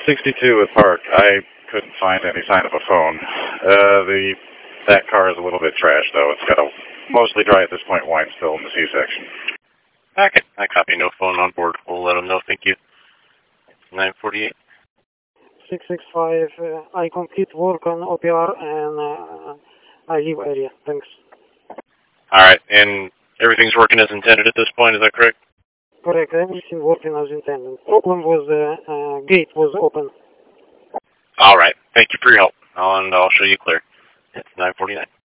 62 with Park. I couldn't find any sign of a phone. That car is a little bit trash, though. It's got a mostly dry at this point wine still in the C-section. Okay, I copy. No phone on board. We'll let them know. Thank you. 948. 665, I complete work on OPR and I leave area. Thanks. All right, and everything's working as intended at this point. Is that correct? Correct. Everything working as intended. Problem was gate was open. All right. Thank you for your help. I'll show you clear. It's 949.